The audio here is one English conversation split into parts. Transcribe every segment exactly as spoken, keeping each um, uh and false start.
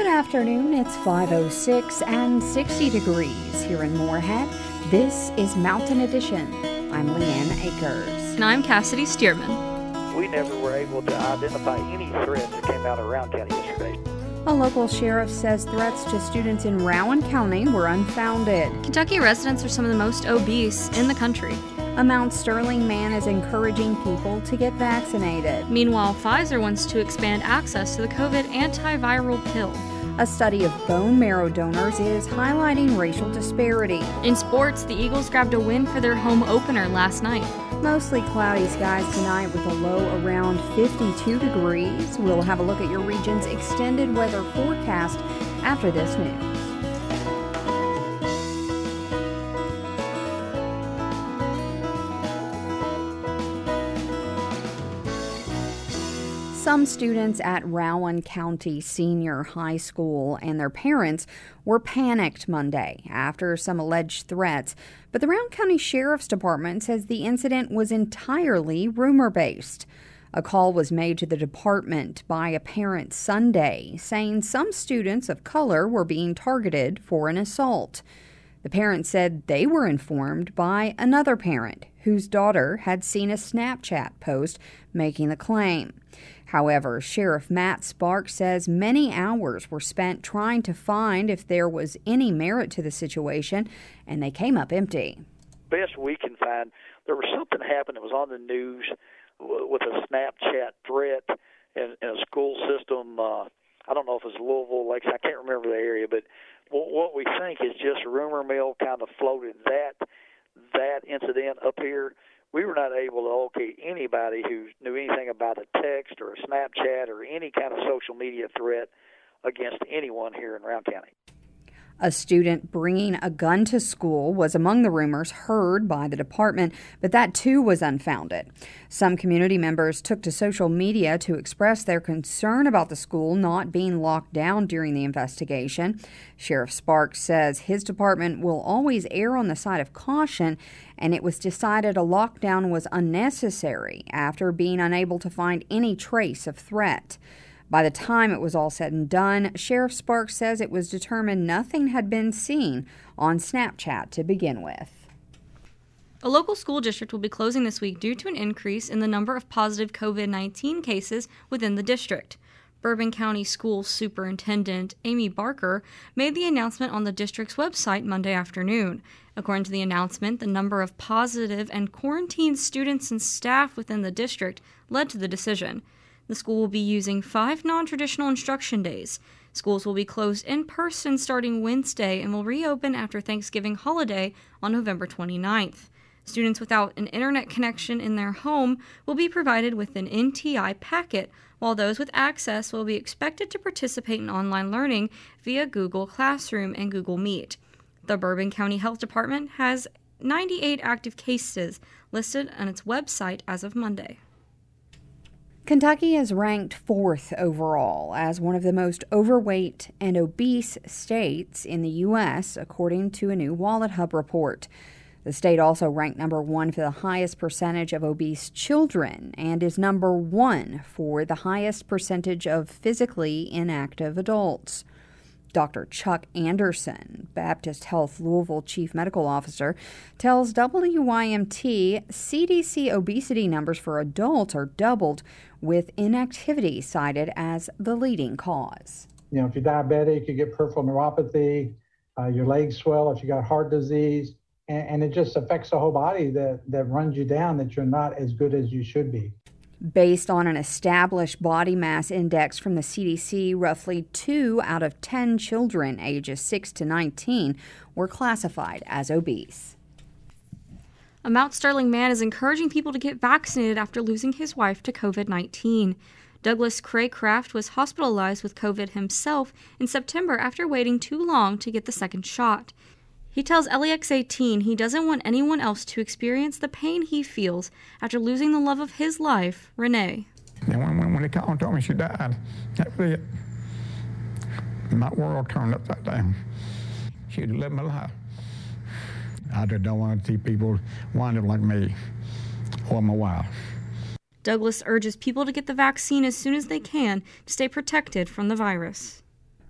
Good afternoon. It's five oh six and sixty degrees here in Moorhead. This is Mountain Edition. I'm Leanne Akers. And I'm Cassidy Stearman. We never were able to identify any threats that came out of Rowan County yesterday. A local sheriff says threats to students in Rowan County were unfounded. Kentucky residents are some of the most obese in the country. A Mount Sterling man is encouraging people to get vaccinated. Meanwhile, Pfizer wants to expand access to the COVID antiviral pill. A study of bone marrow donors is highlighting racial disparity. In sports, the Eagles grabbed a win for their home opener last night. Mostly cloudy skies tonight with a low around fifty-two degrees. We'll have a look at your region's extended weather forecast after this news. Some students at Rowan County Senior High School and their parents were panicked Monday after some alleged threats, but the Rowan County Sheriff's Department says the incident was entirely rumor-based. A call was made to the department by a parent Sunday saying some students of color were being targeted for an assault. The parent said they were informed by another parent whose daughter had seen a Snapchat post making the claim. However, Sheriff Matt Spark says many hours were spent trying to find if there was any merit to the situation, and they came up empty. Best we can find, there was something happened that was on the news with a Snapchat threat in, in a school system. Uh, I don't know if it's Louisville, Lakes, I can't remember the area, but what we think is just rumor mill kind of floated that that incident up here. We were not able to locate anybody who knew anything about a text or a Snapchat or any kind of social media threat against anyone here in Rowan County. A student bringing a gun to school was among the rumors heard by the department, but that too was unfounded. Some community members took to social media to express their concern about the school not being locked down during the investigation. Sheriff Sparks says his department will always err on the side of caution, and it was decided a lockdown was unnecessary after being unable to find any trace of threat. By the time it was all said and done, Sheriff Sparks says it was determined nothing had been seen on Snapchat to begin with. A local school district will be closing this week due to an increase in the number of positive COVID nineteen cases within the district. Bourbon County School Superintendent Amy Barker made the announcement on the district's website Monday afternoon. According to the announcement, the number of positive and quarantined students and staff within the district led to the decision. The school will be using five non-traditional instruction days. Schools will be closed in person starting Wednesday and will reopen after Thanksgiving holiday on November twenty-ninth. Students without an internet connection in their home will be provided with an N T I packet, while those with access will be expected to participate in online learning via Google Classroom and Google Meet. The Bourbon County Health Department has ninety-eight active cases listed on its website as of Monday. Kentucky is ranked fourth overall as one of the most overweight and obese states in the U S, according to a new Wallet Hub report. The state also ranked number one for the highest percentage of obese children and is number one for the highest percentage of physically inactive adults. Doctor Chuck Anderson, Baptist Health Louisville Chief Medical Officer, tells W Y M T C D C obesity numbers for adults are doubled, with inactivity cited as the leading cause. You know, if you're diabetic, you get peripheral neuropathy, uh, your legs swell if you got heart disease, and, and it just affects the whole body that, that runs you down, that you're not as good as you should be. Based on an established body mass index from the C D C, roughly two out of ten children ages six to nineteen were classified as obese. A Mount Sterling man is encouraging people to get vaccinated after losing his wife to COVID nineteen. Douglas Craycraft was hospitalized with COVID himself in September after waiting too long to get the second shot. He tells L E X eighteen he doesn't want anyone else to experience the pain he feels after losing the love of his life, Renee. And when, when, when they called and told me she died, that was it. My world turned upside down. She'd lived my life. I just don't want to see people wind up like me or my wife. Douglas urges people to get the vaccine as soon as they can to stay protected from the virus.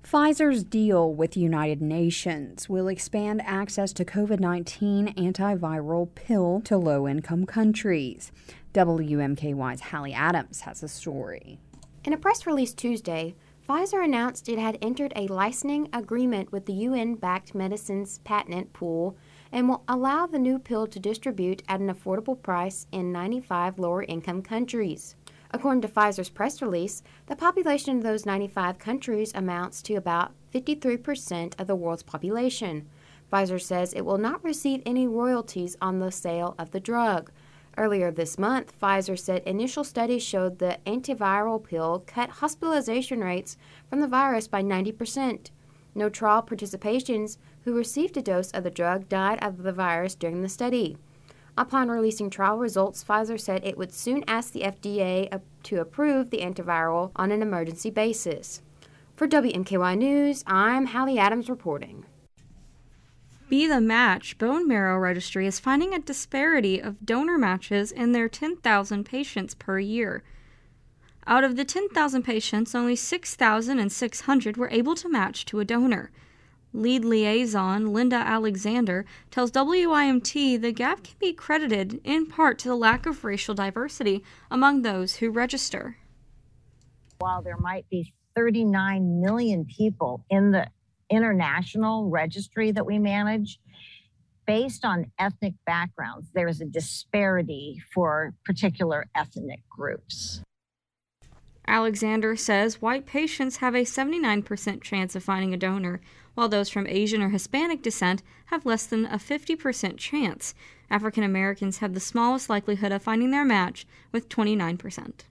Pfizer's deal with the United Nations will expand access to COVID nineteen antiviral pill to low-income countries. W M K Y's Hallie Adams has a story. In a press release Tuesday, Pfizer announced it had entered a licensing agreement with the U N-backed medicines patent pool and will allow the new pill to distribute at an affordable price in ninety-five lower-income countries. According to Pfizer's press release, the population of those ninety-five countries amounts to about fifty-three percent of the world's population. Pfizer says it will not receive any royalties on the sale of the drug. Earlier this month, Pfizer said initial studies showed the antiviral pill cut hospitalization rates from the virus by ninety percent. No trial participations who received a dose of the drug died of the virus during the study. Upon releasing trial results, Pfizer said it would soon ask the F D A to approve the antiviral on an emergency basis. For W M K Y News, I'm Hallie Adams reporting. Be the Match Bone Marrow Registry is finding a disparity of donor matches in their ten thousand patients per year. Out of the ten thousand patients, only six thousand six hundred were able to match to a donor. Lead liaison Linda Alexander tells W I M T the gap can be credited in part to the lack of racial diversity among those who register. While there might be thirty-nine million people in the international registry that we manage, based on ethnic backgrounds, there is a disparity for particular ethnic groups. Alexander says white patients have a seventy-nine percent chance of finding a donor, while those from Asian or Hispanic descent have less than a fifty percent chance. African Americans have the smallest likelihood of finding their match, with twenty-nine percent.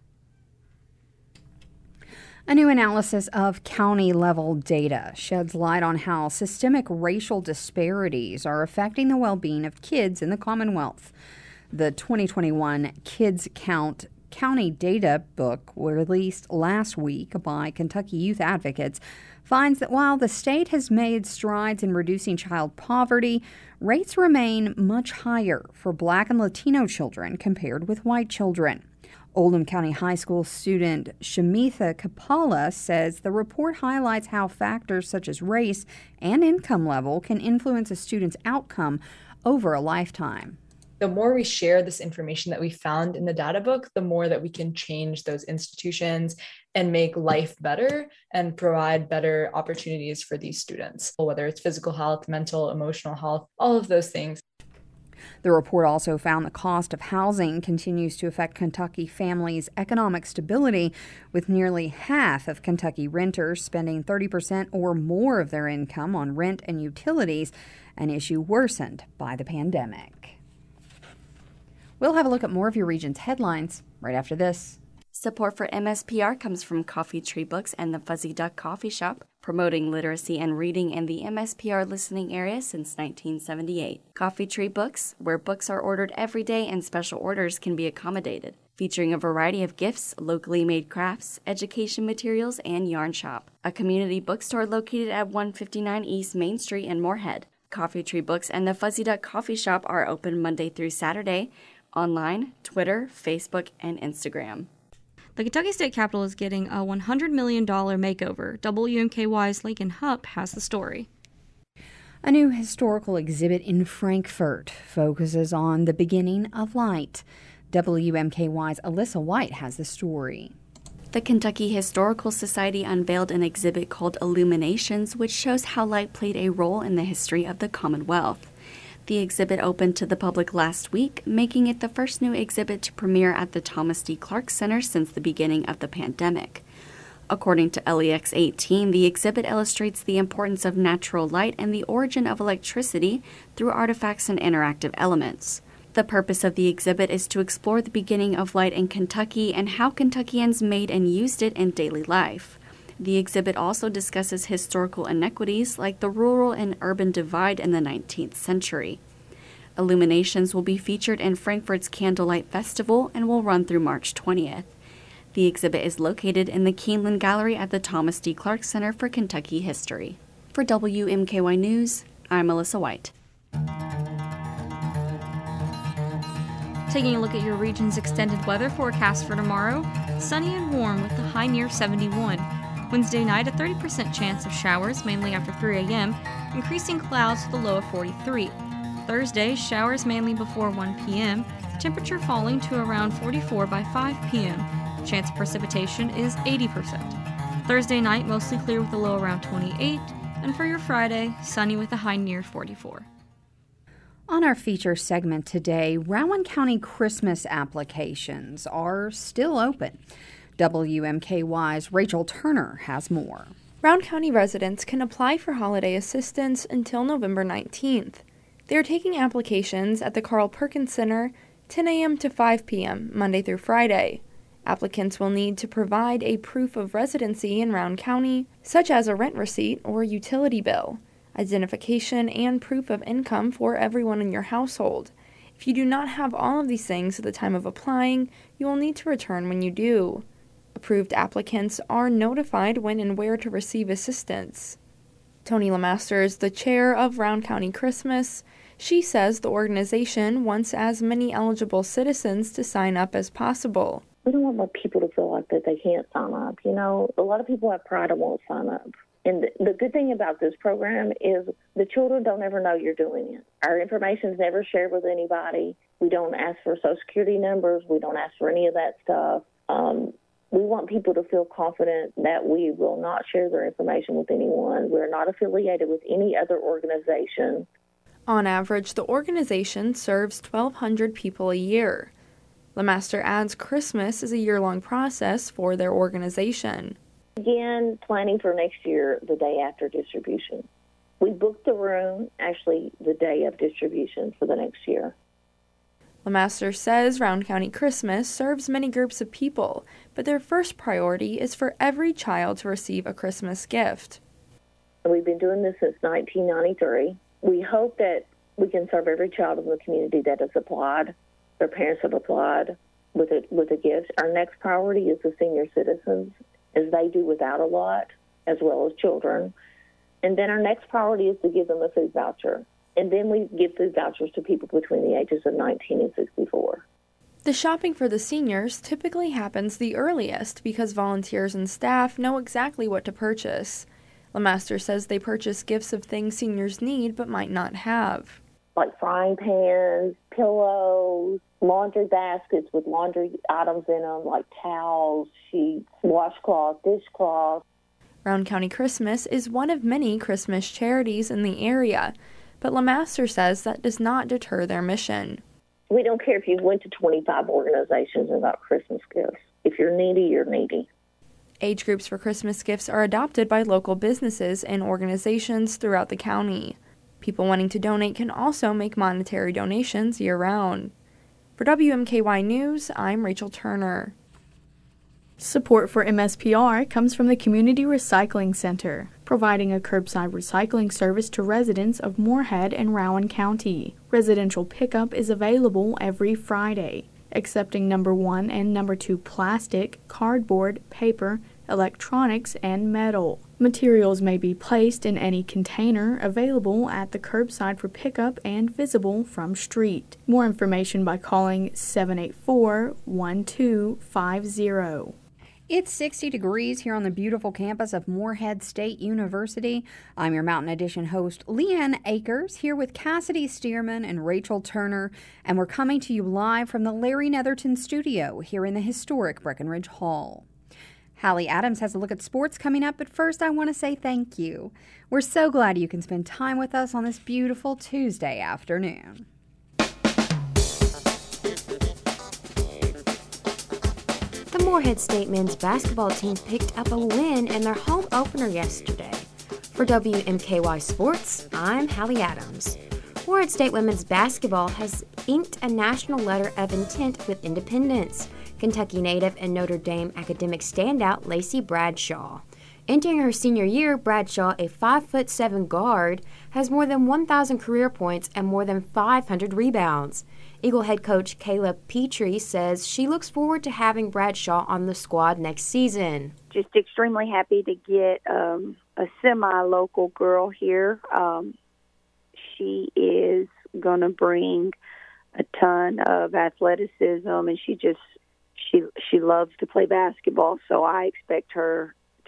A new analysis of county-level data sheds light on how systemic racial disparities are affecting the well-being of kids in the Commonwealth. The twenty twenty-one Kids Count County Data Book, released last week by Kentucky Youth Advocates, finds that while the state has made strides in reducing child poverty, rates remain much higher for Black and Latino children compared with white children. Oldham County High School student Shamitha Kapala says the report highlights how factors such as race and income level can influence a student's outcome over a lifetime. The more we share this information that we found in the data book, the more that we can change those institutions and make life better and provide better opportunities for these students, whether it's physical health, mental, emotional health, all of those things. The report also found the cost of housing continues to affect Kentucky families' economic stability, with nearly half of Kentucky renters spending thirty percent or more of their income on rent and utilities, an issue worsened by the pandemic. We'll have a look at more of your region's headlines right after this. Support for M S P R comes from Coffee Tree Books and the Fuzzy Duck Coffee Shop, promoting literacy and reading in the M S P R listening area since nineteen seventy-eight. Coffee Tree Books, where books are ordered every day and special orders can be accommodated, featuring a variety of gifts, locally made crafts, education materials, and yarn shop. A community bookstore located at one fifty-nine East Main Street in Moorhead. Coffee Tree Books and the Fuzzy Duck Coffee Shop are open Monday through Saturday, online, Twitter, Facebook, and Instagram. The Kentucky State Capitol is getting a one hundred million dollars makeover. W M K Y's Lakin Hupp has the story. A new historical exhibit in Frankfort focuses on the beginning of light. W M K Y's Alyssa White has the story. The Kentucky Historical Society unveiled an exhibit called Illuminations, which shows how light played a role in the history of the Commonwealth. The exhibit opened to the public last week, making it the first new exhibit to premiere at the Thomas D. Clark Center since the beginning of the pandemic. According to L E X eighteen, the exhibit illustrates the importance of natural light and the origin of electricity through artifacts and interactive elements. The purpose of the exhibit is to explore the beginning of light in Kentucky and how Kentuckians made and used it in daily life. The exhibit also discusses historical inequities like the rural and urban divide in the nineteenth century. Illuminations will be featured in Frankfort's Candlelight Festival and will run through March twentieth. The exhibit is located in the Keeneland Gallery at the Thomas D. Clark Center for Kentucky History. For W M K Y News, I'm Alyssa White. Taking a look at your region's extended weather forecast for tomorrow, sunny and warm with a high near seventy-one. Wednesday night, a thirty percent chance of showers, mainly after three a.m., increasing clouds with a low of forty-three. Thursday, showers mainly before one p.m., temperature falling to around forty-four by five p.m. Chance of precipitation is eighty percent. Thursday night, mostly clear with a low around twenty-eight, and for your Friday, sunny with a high near forty-four. On our feature segment today, Rowan County Christmas applications are still open. W M K Y's Rachel Turner has more. Rowan County residents can apply for holiday assistance until November nineteenth. They are taking applications at the Carl Perkins Center ten a.m. to five p.m. Monday through Friday. Applicants will need to provide a proof of residency in Rowan County, such as a rent receipt or utility bill, identification, and proof of income for everyone in your household. If you do not have all of these things at the time of applying, you will need to return when you do. Approved applicants are notified when and where to receive assistance. Tony LeMaster is the chair of Rowan County Christmas. She says the organization wants as many eligible citizens to sign up as possible. We don't want people to feel like that they can't sign up. You know, a lot of people have pride and won't sign up. And the, the good thing about this program is the children don't ever know you're doing it. Our information is never shared with anybody. We don't ask for Social Security numbers. We don't ask for any of that stuff. Um, we want people to feel confident that we will not share their information with anyone. We're not affiliated with any other organization. On average, the organization serves twelve hundred people a year. LeMaster adds Christmas is a year-long process for their organization. Again, planning for next year, the day after distribution. We booked the room, actually, the day of distribution for the next year. LeMaster says Rowan County Christmas serves many groups of people, but their first priority is for every child to receive a Christmas gift. We've been doing this since nineteen ninety-three. We hope that we can serve every child in the community that has applied. Their parents have applied with a, with a gift. Our next priority is the senior citizens, as they do without a lot, as well as children. And then our next priority is to give them a food voucher. And then we give food vouchers to people between the ages of nineteen and sixty-four. The shopping for the seniors typically happens the earliest because volunteers and staff know exactly what to purchase. LeMaster says they purchase gifts of things seniors need but might not have. Like frying pans, pillows, laundry baskets with laundry items in them, like towels, sheets, washcloth, dishcloth. Rowan County Christmas is one of many Christmas charities in the area, but LeMaster says that does not deter their mission. We don't care if you went to twenty-five organizations and got Christmas gifts. If you're needy, you're needy. Age groups for Christmas gifts are adopted by local businesses and organizations throughout the county. People wanting to donate can also make monetary donations year-round. For W M K Y News, I'm Rachel Turner. Support for M S P R comes from the Community Recycling Center, providing a curbside recycling service to residents of Moorhead and Rowan County. Residential pickup is available every Friday, accepting number one and number two plastic, cardboard, paper, electronics, and metal. Materials may be placed in any container available at the curbside for pickup and visible from street. More information by calling seven eight four, one two five zero. It's sixty degrees here on the beautiful campus of Moorhead State University. I'm your Mountain Edition host, Leanne Akers, here with Cassidy Stearman and Rachel Turner, and we're coming to you live from the Larry Netherton studio here in the historic Breckenridge Hall. Hallie Adams has a look at sports coming up, but first I want to say thank you. We're so glad you can spend time with us on this beautiful Tuesday afternoon. The Moorhead State men's basketball team picked up a win in their home opener yesterday. For W M K Y Sports, I'm Hallie Adams. Moorhead State women's basketball has inked a national letter of intent with Independence. Kentucky native and Notre Dame academic standout Lacey Bradshaw. Entering her senior year, Bradshaw, a five foot seven guard, has more than one thousand career points and more than five hundred rebounds. Eagle head coach Kayla Petrie says she looks forward to having Bradshaw on the squad next season. Just extremely happy to get um, a semi-local girl here. Um, she is going to bring a ton of athleticism, and she just She she loves to play basketball, so I expect her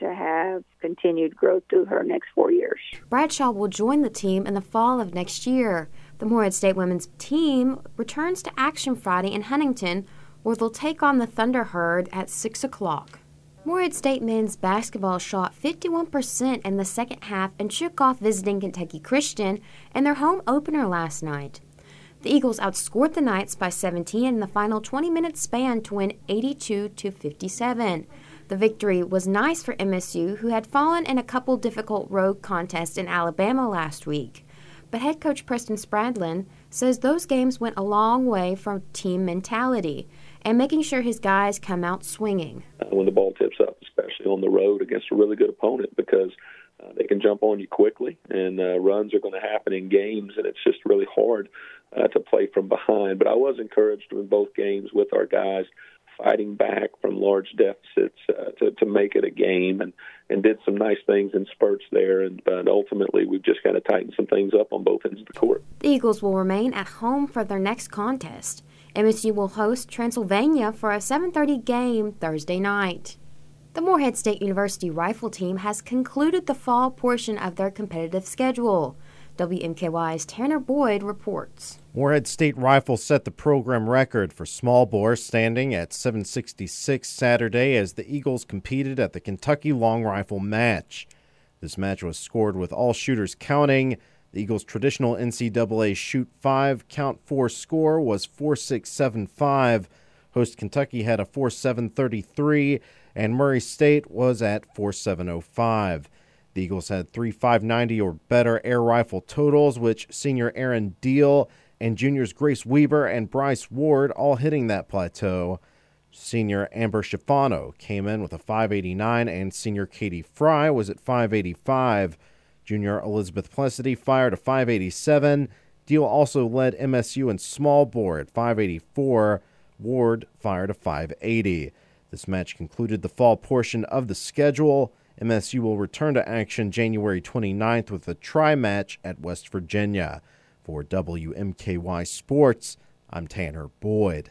to have continued growth through her next four years. Bradshaw will join the team in the fall of next year. The Morehead State women's team returns to action Friday in Huntington, where they'll take on the Thunder Herd at six o'clock. Morehead State men's basketball shot fifty-one percent in the second half and shook off visiting Kentucky Christian in their home opener last night. The Eagles outscored the Knights by seventeen in the final twenty-minute span to win eighty-two to fifty-seven. The victory was nice for M S U, who had fallen in a couple difficult road contests in Alabama last week. But head coach Preston Spradlin says those games went a long way from team mentality and making sure his guys come out swinging. Uh, when the ball tips up, especially on the road against a really good opponent, because uh, they can jump on you quickly, and uh, runs are going to happen in games, and it's just really hard uh, to play from behind. But I was encouraged in both games with our guys fighting back from large deficits uh, to, to make it a game, and, and did some nice things in spurts there. And but ultimately, we've just got to tighten some things up on both ends of the court. The Eagles will remain at home for their next contest. M S U will host Transylvania for a seven thirty game Thursday night. The Morehead State University rifle team has concluded the fall portion of their competitive schedule. W M K Y's Tanner Boyd reports. Morehead State Rifle set the program record for small bore, standing at seven sixty-six Saturday as the Eagles competed at the Kentucky Long Rifle match. This match was scored with all shooters counting. The Eagles' traditional N C double A shoot five, count four score was four six seven five. Host Kentucky had a four seven thirty-three, and Murray State was at four seven oh five. The Eagles had three five ninety or better air rifle totals, which senior Aaron Deal and juniors Grace Weaver and Bryce Ward all hitting that plateau. Senior Amber Schifano came in with a five eighty-nine, and senior Katie Fry was at five eighty-five. Junior Elizabeth Plessity fired a five eighty-seven. Deal also led M S U in small bore at five eighty-four. Ward fired a five eighty. This match concluded the fall portion of the schedule. M S U will return to action January twenty-ninth with a tri-match at West Virginia. For W M K Y Sports, I'm Tanner Boyd.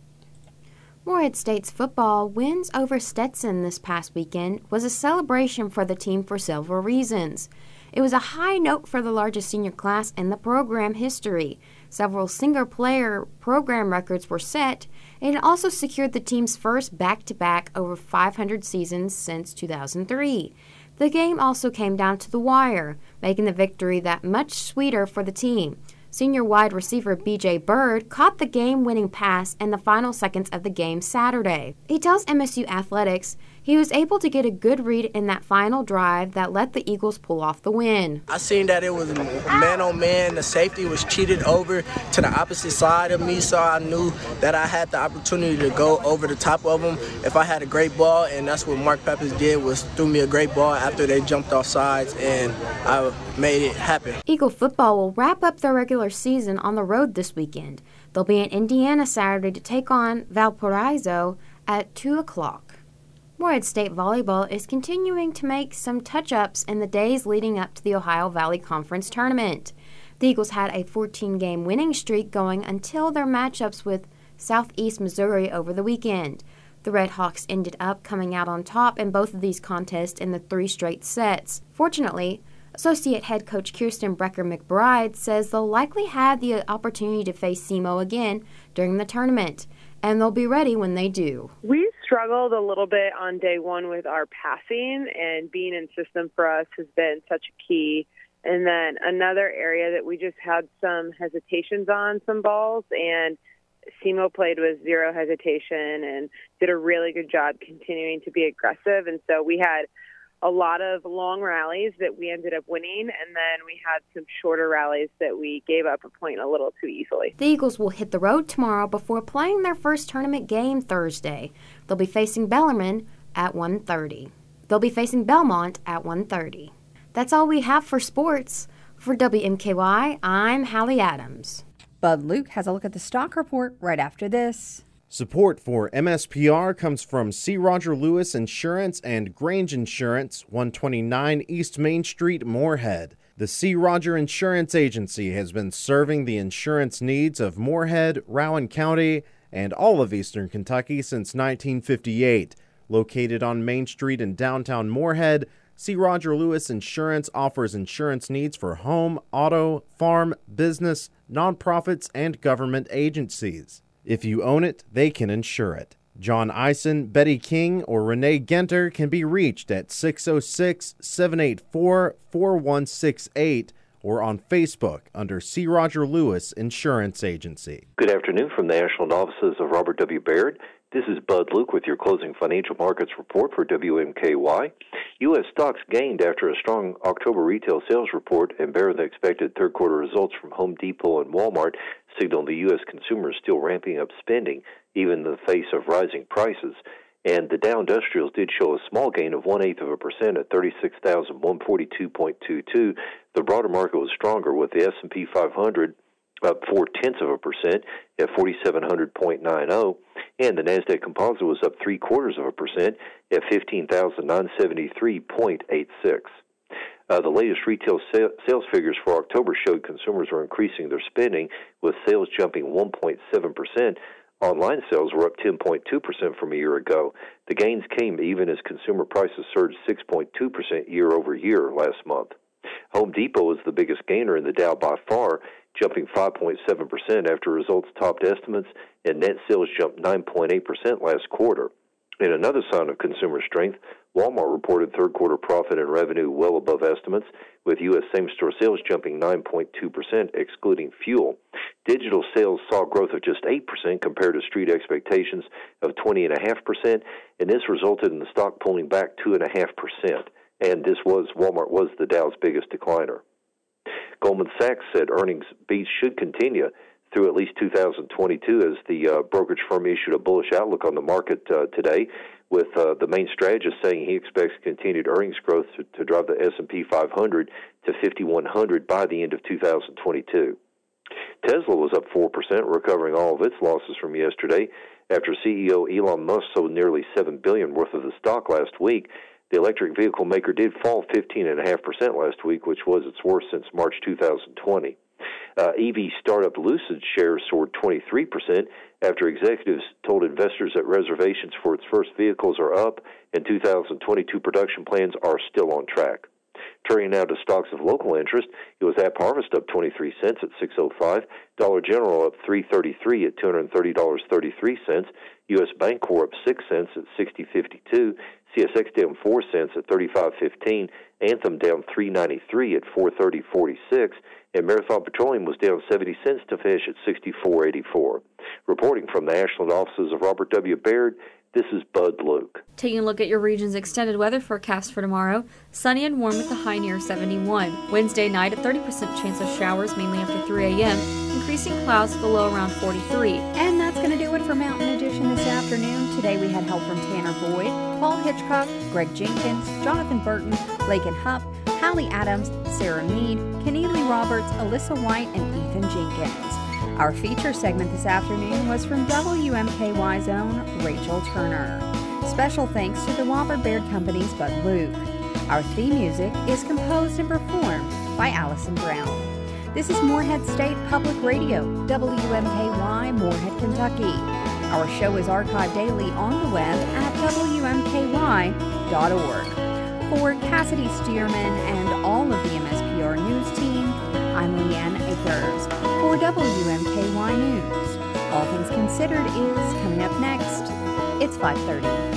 Morehead State's football wins over Stetson this past weekend was a celebration for the team for several reasons. It was a high note for the largest senior class in the program history. Several single-player program records were set, and it also secured the team's first back-to-back over five hundred seasons since two thousand three. The game also came down to the wire, making the victory that much sweeter for the team. Senior wide receiver B J Bird caught the game-winning pass in the final seconds of the game Saturday. He tells M S U Athletics he was able to get a good read in that final drive that let the Eagles pull off the win. I seen that it was man-on-man. The safety was cheated over to the opposite side of me, so I knew that I had the opportunity to go over the top of them if I had a great ball, and that's what Mark Peppers did, was threw me a great ball after they jumped off sides, and I made it happen. Eagle football will wrap up their regular season on the road this weekend. They'll be in Indiana Saturday to take on Valparaiso at two o'clock. Morehead State Volleyball is continuing to make some touch-ups in the days leading up to the Ohio Valley Conference Tournament. The Eagles had a fourteen game winning streak going until their matchups with Southeast Missouri over the weekend. The Red Hawks ended up coming out on top in both of these contests in the three straight sets. Fortunately, Associate Head Coach Kirsten Brecker-McBride says they'll likely have the opportunity to face S E M O again during the tournament, and they'll be ready when they do. We struggled a little bit on day one with our passing, and being in system for us has been such a key. And then another area that we just had some hesitations on some balls, and S E M O played with zero hesitation and did a really good job continuing to be aggressive. And so we had a lot of long rallies that we ended up winning, and then we had some shorter rallies that we gave up a point a little too easily. The Eagles will hit the road tomorrow before playing their first tournament game Thursday. They'll be facing Bellarmine at one thirty. They'll be facing Belmont at one thirty. That's all we have for sports. For W M K Y, I'm Hallie Adams. Bud Luke has a look at the stock report right after this. Support for M S P R comes from C. Roger Lewis Insurance and Grange Insurance, one twenty-nine East Main Street, Morehead. The C. Roger Insurance Agency has been serving the insurance needs of Morehead, Rowan County, and all of eastern Kentucky since nineteen fifty-eight. Located on Main Street in downtown Moorhead, C. Roger Lewis Insurance offers insurance needs for home, auto, farm, business, nonprofits, and government agencies. If you own it, they can insure it. John Eisen, Betty King, or Renee Genter can be reached at six oh six, seven eight four, four one six eight or on Facebook under C. Roger Lewis Insurance Agency. Good afternoon from the National Offices of Robert W. Baird. This is Bud Luke with your closing financial markets report for W M K Y. U S stocks gained after a strong October retail sales report and better than expected third quarter results from Home Depot and Walmart signaled the U S consumer is still ramping up spending, even in the face of rising prices. And the Dow Industrials did show a small gain of one-eighth of a percent at thirty-six thousand one hundred forty-two point two two. The broader market was stronger, with the S and P five hundred up four-tenths of a percent at forty-seven hundred point nine zero, and the NASDAQ Composite was up three-quarters of a percent at fifteen thousand nine hundred seventy-three point eight six. Uh, the latest retail sa- sales figures for October showed consumers were increasing their spending, with sales jumping one point seven percent. Online sales were up ten point two percent from a year ago. The gains came even as consumer prices surged six point two percent year over year last month. Home Depot is the biggest gainer in the Dow by far, jumping five point seven percent after results topped estimates, and net sales jumped nine point eight percent last quarter. In another sign of consumer strength, Walmart reported third quarter profit and revenue well above estimates, with U S same-store sales jumping nine point two percent excluding fuel. Digital sales saw growth of just eight percent compared to street expectations of twenty point five percent, and this resulted in the stock pulling back two point five percent. And this was, Walmart was the Dow's biggest decliner. Goldman Sachs said earnings beats should continue through at least two thousand twenty-two as the uh, brokerage firm issued a bullish outlook on the market uh, today, with uh, the main strategist saying he expects continued earnings growth to, to drive the S and P five hundred to fifty-one hundred by the end of two thousand twenty-two. Tesla was up four percent, recovering all of its losses from yesterday after C E O Elon Musk sold nearly seven billion dollars worth of the stock last week. The electric vehicle maker did fall fifteen point five percent last week, which was its worst since March two thousand twenty. Uh, E V startup Lucid shares soared twenty-three percent after executives told investors that reservations for its first vehicles are up and two thousand twenty-two production plans are still on track. Turning now to stocks of local interest, it was AppHarvest up twenty-three cents at six oh five, Dollar General up three thirty-three at two hundred thirty dollars and thirty-three cents, U S Bancorp up six cents at sixty fifty-two, C S X down four cents at thirty-five fifteen, Anthem down three ninety-three at four thirty forty-six, and Marathon Petroleum was down seventy cents to finish at sixty-four eighty-four. Reporting from the Ashland offices of Robert W. Baird, this is Bud Luke. Taking a look at your region's extended weather forecast for tomorrow, sunny and warm with a high near seventy-one. Wednesday night, a thirty percent chance of showers mainly after three a.m., increasing clouds with a low around forty-three. And that's going to do it for Mountain Edition this afternoon. Today we had help from Tanner Boyd, Paul Hitchcock, Greg Jenkins, Jonathan Burton, Lakin Hupp, Hallie Adams, Sarah Mead, Keneally Roberts, Alyssa White, and Ethan Jenkins. Our feature segment this afternoon was from W M K Y's own Rachel Turner. Special thanks to the Robert Baird Company's Bud Luke. Our theme music is composed and performed by Allison Brown. This is Moorhead State Public Radio, W M K Y, Moorhead, Kentucky. Our show is archived daily on the web at W M K Y dot org. For Cassidy Stearman and all of the M S P R News team, I'm Leanne Akers for W M K Y News. All Things Considered is coming up next. It's five thirty.